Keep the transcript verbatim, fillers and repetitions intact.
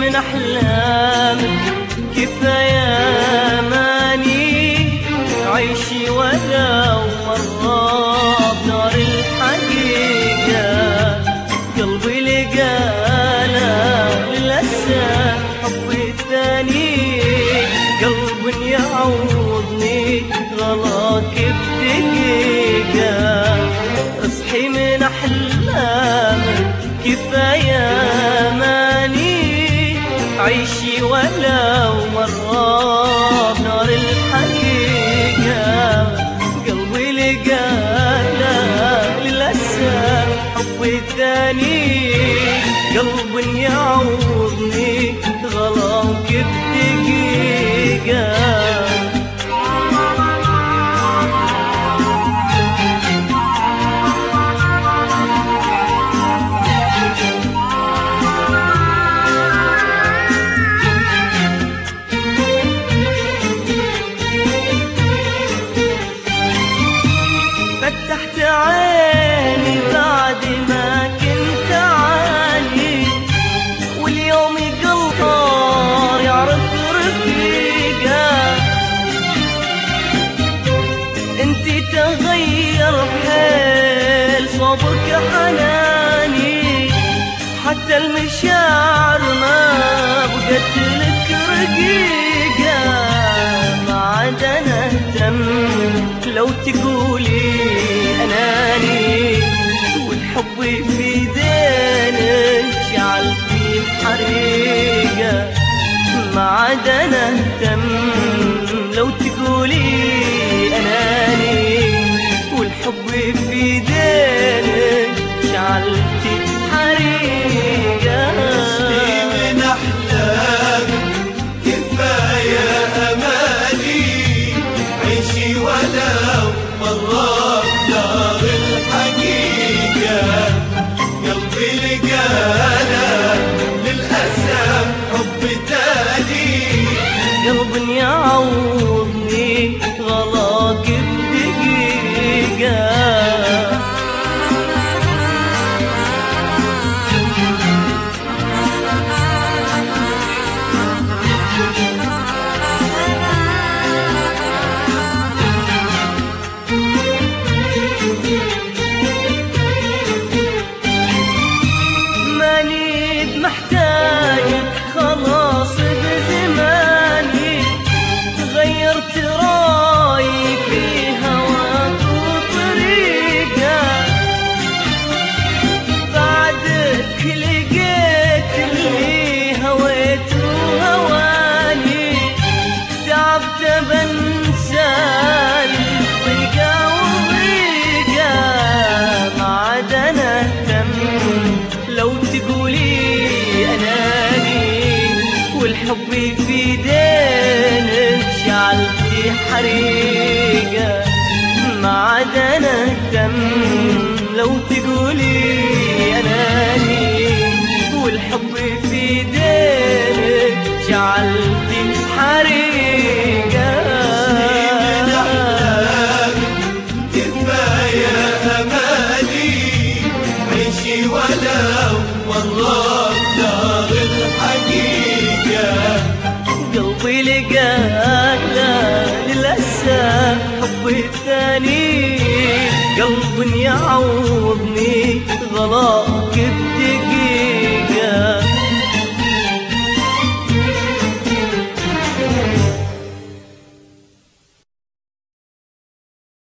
من أحلامك كفاية أماني، عيشي ولو مرة بنار الحقيقة. قلبي لقانا للأسف حبي الثاني، قلب يعوضني غلاك بدقيقة. اصحي من أحلامك كفاية أماني، عيشي ولو مرة بنار الحقيقة. قلبي لقانا للأسف حبي الثاني، قلب يعوضني غلاك بدقيقة. فتحت عيني بعد ما كنت عاني، واليوم قلبي يعرف رفيقه. انتي تغير حيل صوبك حناني، حتى المشاعر ما بقت لك رقيقة. ما عاد انا اهتم لو تقولي أناني، والحب في دينك جعلتي حريقة. ما عاد أنا أهتم لو تقولي أناني، والحب في دينك جعلتي حريقة. اصحي من أحلامك كفاية أماني، عيشي ولو مرة بدار الحقيقة. قلبي لقانا للأسف حب تاني، قلب يعوضني غلاك بدقيقة. ماني بمحتاجك خلاص بزماني، غيرت رايي في هواك وطريقة. بعدك لقيت اللي هويت وهواني، تعبت بنسى الضيقة وضيقة. ما عاد انا اهتم لو تقولي أناني، والحب في دينك جعلتي حريقة. ما عاد أنا أهتم لو تقولي أناني، والحب في دينك جعلتي حريقة. من أحلامك كفاية أماني، عيشي ولو مرة بدار الحقيقة. قلبي لقانا للأسف حبي الثاني، قلب يعوضني غلاك